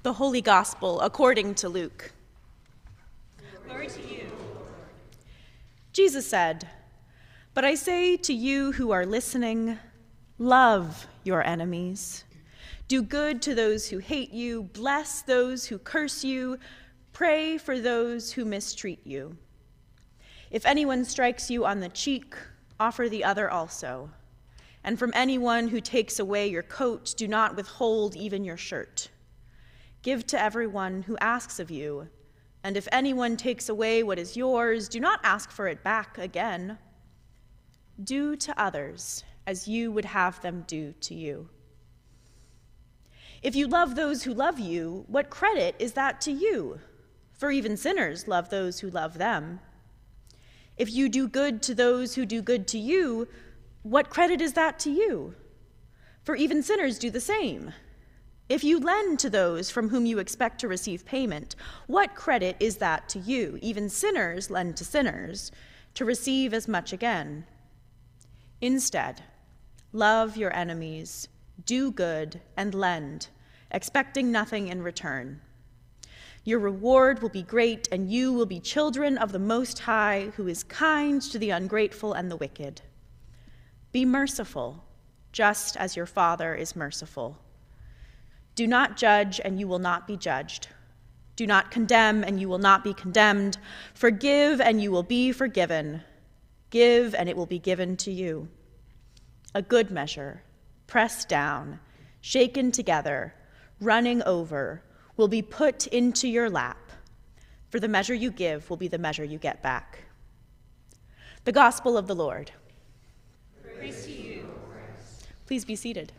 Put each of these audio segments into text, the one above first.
The Holy Gospel according to Luke. Glory to you. Jesus said, "But I say to you who are listening, love your enemies. Do good to those who hate you, bless those who curse you, pray for those who mistreat you. If anyone strikes you on the cheek, offer the other also. And from anyone who takes away your coat, do not withhold even your shirt. Give to everyone who asks of you, and if anyone takes away what is yours, do not ask for it back again. Do to others as you would have them do to you. If you love those who love you, what credit is that to you? For even sinners love those who love them. If you do good to those who do good to you, what credit is that to you? For even sinners do the same. If you lend to those from whom you expect to receive payment, what credit is that to you? Even sinners lend to sinners to receive as much again. Instead, love your enemies, do good, and lend, expecting nothing in return. Your reward will be great, and you will be children of the Most High, who is kind to the ungrateful and the wicked. Be merciful, just as your Father is merciful. Do not judge, and you will not be judged. Do not condemn, and you will not be condemned. Forgive, and you will be forgiven. Give, and it will be given to you. A good measure, pressed down, shaken together, running over, will be put into your lap. For the measure you give will be the measure you get back." The Gospel of the Lord. Praise to you, Christ. Please be seated.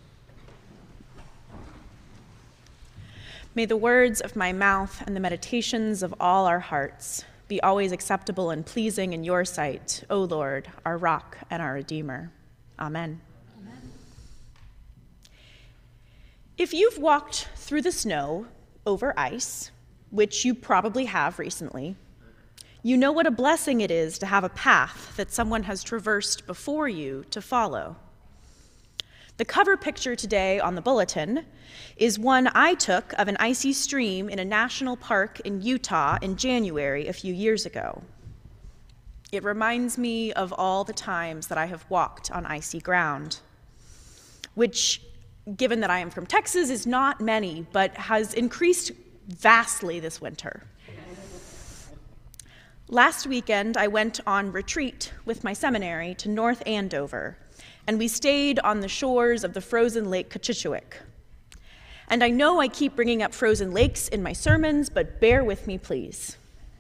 May the words of my mouth and the meditations of all our hearts be always acceptable and pleasing in your sight, O Lord, our rock and our Redeemer. Amen. Amen. If you've walked through the snow over ice, which you probably have recently, you know what a blessing it is to have a path that someone has traversed before you to follow. The cover picture today on the bulletin is one I took of an icy stream in a national park in Utah in January a few years ago. It reminds me of all the times that I have walked on icy ground, which, given that I am from Texas, is not many, but has increased vastly this winter. Last weekend, I went on retreat with my seminary to North Andover, and we stayed on the shores of the frozen Lake Cochituick. And I know I keep bringing up frozen lakes in my sermons, but bear with me, please.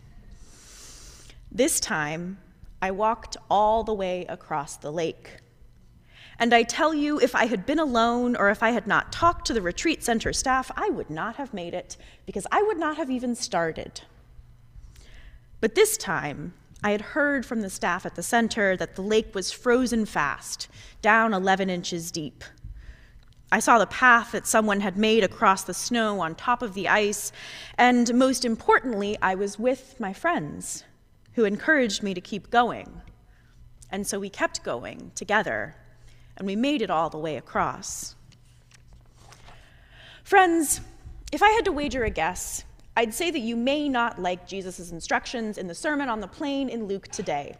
This time, I walked all the way across the lake. And I tell you, if I had been alone or if I had not talked to the retreat center staff, I would not have made it, because I would not have even started. But this time, I had heard from the staff at the center that the lake was frozen fast, down 11 inches deep. I saw the path that someone had made across the snow on top of the ice, and most importantly, I was with my friends who encouraged me to keep going. And so we kept going together, and we made it all the way across. Friends, if I had to wager a guess, I'd say that you may not like Jesus' instructions in the Sermon on the Plain in Luke today.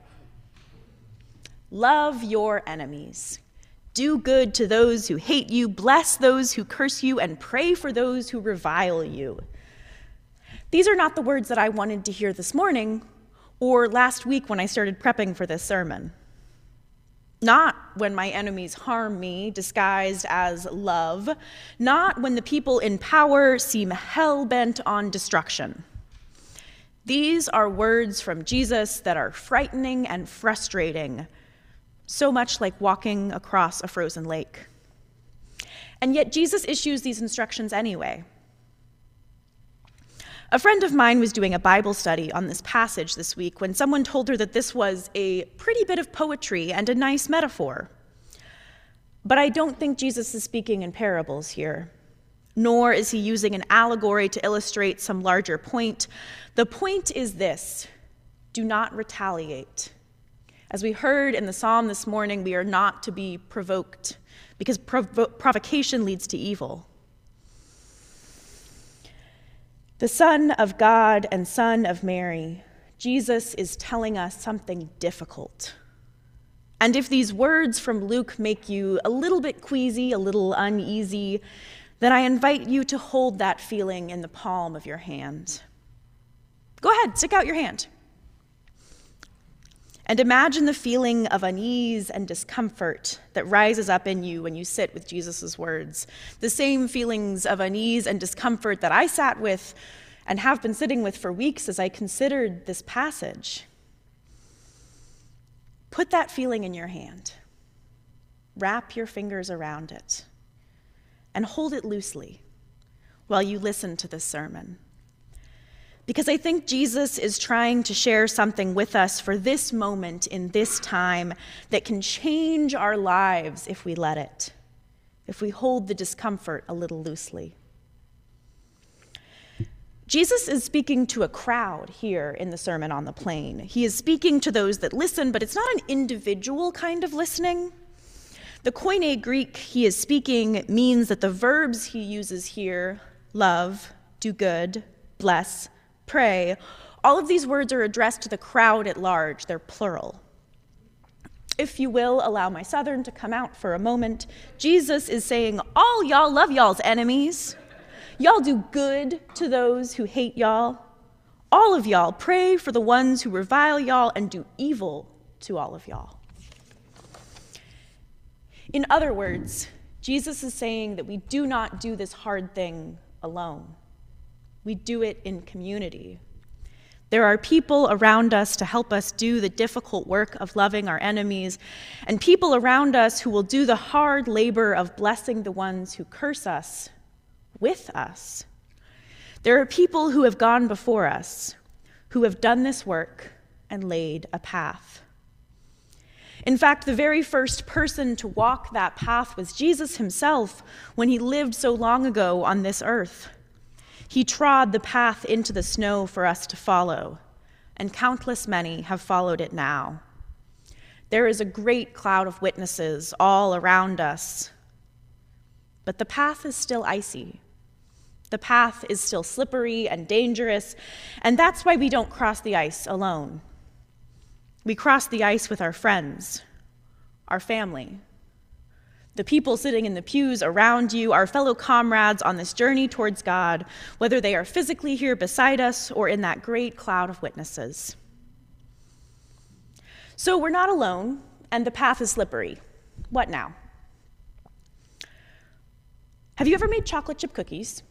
Love your enemies. Do good to those who hate you, bless those who curse you, and pray for those who revile you. These are not the words that I wanted to hear this morning or last week when I started prepping for this sermon. Not when my enemies harm me, disguised as love. Not when the people in power seem hell-bent on destruction. These are words from Jesus that are frightening and frustrating, so much like walking across a frozen lake. And yet Jesus issues these instructions anyway. A friend of mine was doing a Bible study on this passage this week when someone told her that this was a pretty bit of poetry and a nice metaphor. But I don't think Jesus is speaking in parables here, nor is he using an allegory to illustrate some larger point. The point is this: do not retaliate. As we heard in the psalm this morning, we are not to be provoked, because provocation leads to evil. The Son of God and Son of Mary, Jesus is telling us something difficult. And if these words from Luke make you a little bit queasy, a little uneasy, then I invite you to hold that feeling in the palm of your hand. Go ahead, stick out your hand. And imagine the feeling of unease and discomfort that rises up in you when you sit with Jesus' words. The same feelings of unease and discomfort that I sat with and have been sitting with for weeks as I considered this passage. Put that feeling in your hand. Wrap your fingers around it and hold it loosely while you listen to this sermon. Because I think Jesus is trying to share something with us for this moment in this time that can change our lives if we let it, if we hold the discomfort a little loosely. Jesus is speaking to a crowd here in the Sermon on the Plain. He is speaking to those that listen, but it's not an individual kind of listening. The Koine Greek he is speaking means that the verbs he uses here, love, do good, bless, pray, all of these words are addressed to the crowd at large. They're plural. If you will, allow my Southern to come out for a moment. Jesus is saying, all y'all love y'all's enemies. Y'all do good to those who hate y'all. All of y'all pray for the ones who revile y'all and do evil to all of y'all. In other words, Jesus is saying that we do not do this hard thing alone. We do it in community. There are people around us to help us do the difficult work of loving our enemies, and people around us who will do the hard labor of blessing the ones who curse us with us. There are people who have gone before us, who have done this work and laid a path. In fact, the very first person to walk that path was Jesus himself when he lived so long ago on this earth. He trod the path into the snow for us to follow, and countless many have followed it now. There is a great cloud of witnesses all around us, but the path is still icy. The path is still slippery and dangerous, and that's why we don't cross the ice alone. We cross the ice with our friends, our family, the people sitting in the pews around you, our fellow comrades on this journey towards God, whether they are physically here beside us or in that great cloud of witnesses. So we're not alone, and the path is slippery. What now? Have you ever made chocolate chip cookies?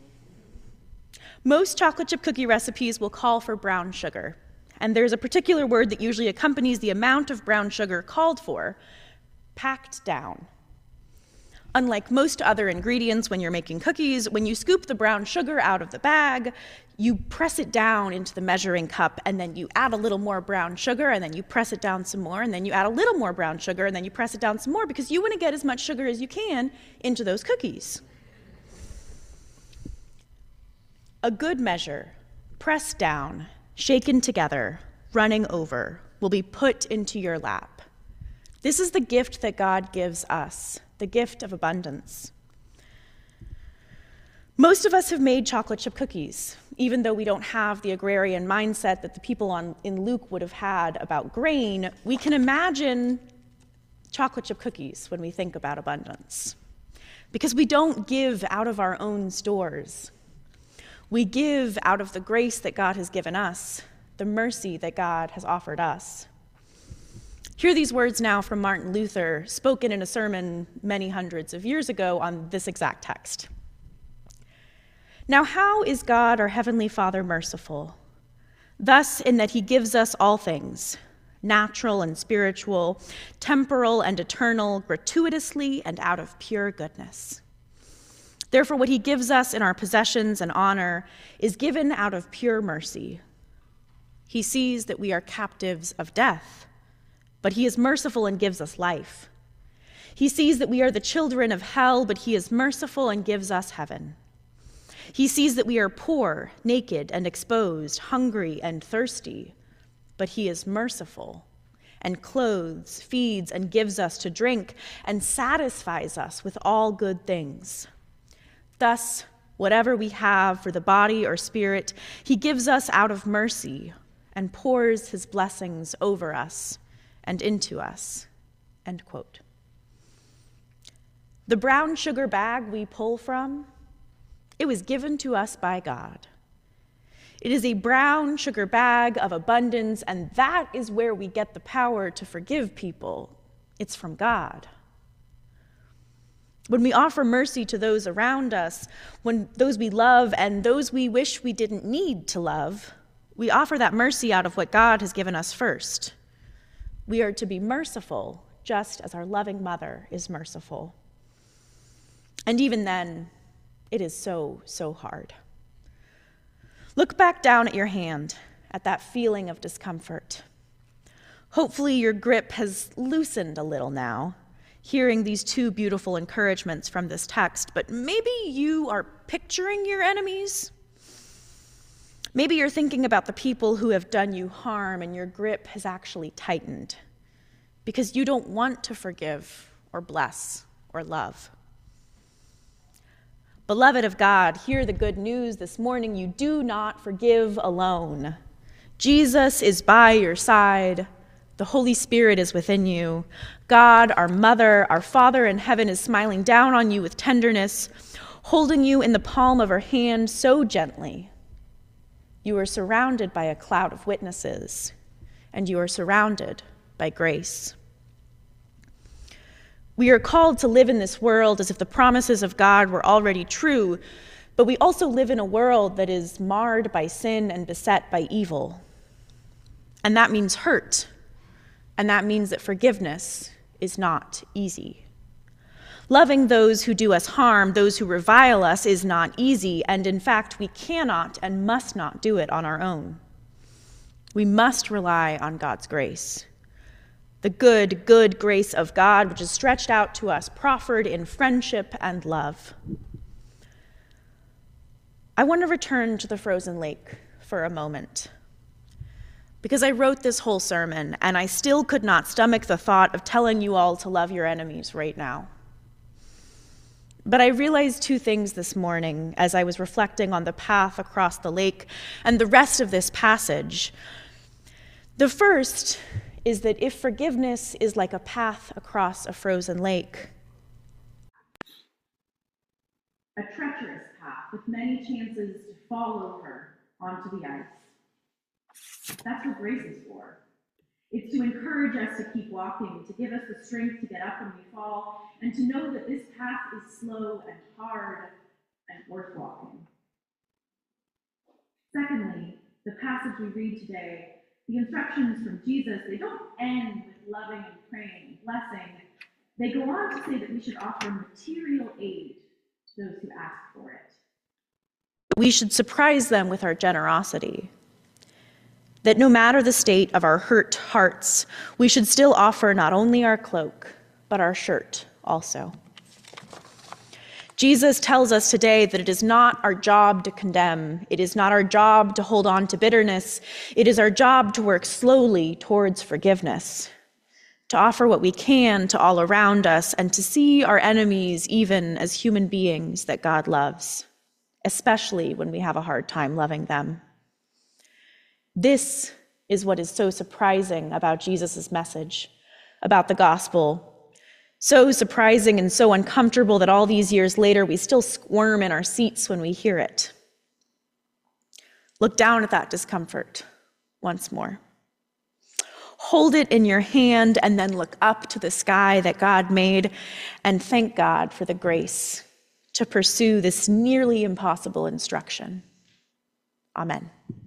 Most chocolate chip cookie recipes will call for brown sugar, and there's a particular word that usually accompanies the amount of brown sugar called for: packed down. Unlike most other ingredients when you're making cookies, when you scoop the brown sugar out of the bag, you press it down into the measuring cup, and then you add a little more brown sugar, and then you press it down some more, and then you add a little more brown sugar, and then you press it down some more, because you want to get as much sugar as you can into those cookies. A good measure, pressed down, shaken together, running over, will be put into your lap. This is the gift that God gives us, the gift of abundance. Most of us have made chocolate chip cookies, even though we don't have the agrarian mindset that the people in Luke would have had about grain. We can imagine chocolate chip cookies when we think about abundance, because we don't give out of our own stores. We give out of the grace that God has given us, the mercy that God has offered us. Hear these words now from Martin Luther, spoken in a sermon many hundreds of years ago on this exact text. Now, how is God, our Heavenly Father, merciful? Thus, in that he gives us all things, natural and spiritual, temporal and eternal, gratuitously and out of pure goodness. Therefore, what he gives us in our possessions and honor is given out of pure mercy. He sees that we are captives of death, but he is merciful and gives us life. He sees that we are the children of hell, but he is merciful and gives us heaven. He sees that we are poor, naked, and exposed, hungry, and thirsty, but he is merciful and clothes, feeds, and gives us to drink, and satisfies us with all good things. Thus, Whatever we have for the body or spirit, he gives us out of mercy and pours his blessings over us and into us." End quote. The brown sugar bag we pull from, it was given to us by God. It is a brown sugar bag of abundance, and that is where we get the power to forgive people. It's from God. When we offer mercy to those around us, when those we love and those we wish we didn't need to love, we offer that mercy out of what God has given us first. We are to be merciful, just as our loving mother is merciful. And even then, it is so, so hard. Look back down at your hand, at that feeling of discomfort. Hopefully your grip has loosened a little now, hearing these two beautiful encouragements from this text, but maybe you are picturing your enemies. Maybe you're thinking about the people who have done you harm and your grip has actually tightened because you don't want to forgive or bless or love. Beloved of God, hear the good news this morning. You do not forgive alone. Jesus is by your side. The Holy Spirit is within you. God, our Mother, our Father in heaven, is smiling down on you with tenderness, holding you in the palm of her hand so gently. You are surrounded by a cloud of witnesses, and you are surrounded by grace. We are called to live in this world as if the promises of God were already true, but we also live in a world that is marred by sin and beset by evil. And that means hurt, and that means that forgiveness is not easy. Loving those who do us harm, those who revile us, is not easy, and in fact, we cannot and must not do it on our own. We must rely on God's grace. The good grace of God, which is stretched out to us, proffered in friendship and love. I want to return to the frozen lake for a moment, because I wrote this whole sermon, and I still could not stomach the thought of telling you all to love your enemies right now. But I realized two things this morning as I was reflecting on the path across the lake and the rest of this passage. The first is that if forgiveness is like a path across a frozen lake, a treacherous path with many chances to fall over onto the ice. That's what grace is for. It's to encourage us to keep walking, to give us the strength to get up when we fall, and to know that this path is slow and hard and worth walking. Secondly, the passage we read today, the instructions from Jesus, they don't end with loving and praying and blessing. They go on to say that we should offer material aid to those who ask for it. We should surprise them with our generosity. That no matter the state of our hurt hearts, we should still offer not only our cloak, but our shirt also. Jesus tells us today that it is not our job to condemn. It is not our job to hold on to bitterness. It is our job to work slowly towards forgiveness, to offer what we can to all around us, and to see our enemies even as human beings that God loves, especially when we have a hard time loving them. This is what is so surprising about Jesus' message, about the gospel. So surprising and so uncomfortable that all these years later we still squirm in our seats when we hear it. Look down at that discomfort once more. Hold it in your hand and then look up to the sky that God made and thank God for the grace to pursue this nearly impossible instruction. Amen.